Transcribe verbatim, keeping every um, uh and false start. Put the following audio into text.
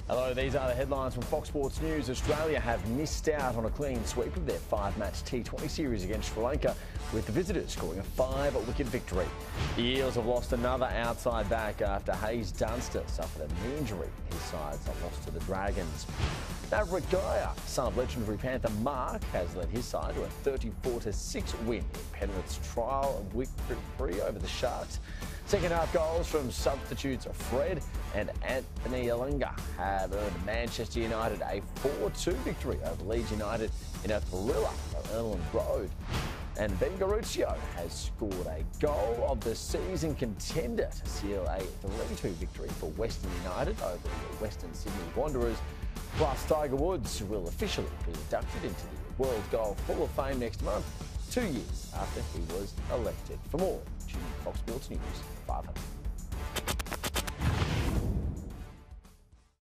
Hello, these are the headlines from Fox Sports News. Australia have missed out on a clean sweep of their five-match T twenty series against Sri Lanka, with the visitors scoring a five-wicket victory. The Eels have lost another outside back after Hayes Dunster suffered a knee injury. His sides have lost to the Dragons. Maverick Geyer, son of legendary Panther Mark, has led his side to a thirty-four to six win in Penrith's trial victory over the Sharks. Second half goals from substitutes Fred and Anthony Alunga have earned Manchester United a four two victory over Leeds United in a thriller at Elland Road. And Ben Garuccio has scored a goal of the season contender to seal a three two victory for Western United over the Western Sydney Wanderers. Plus, Tiger Woods will officially be inducted into the World Golf Hall of Fame next month, two years after he was elected. For more, tune in to Fox Sports News five hundred.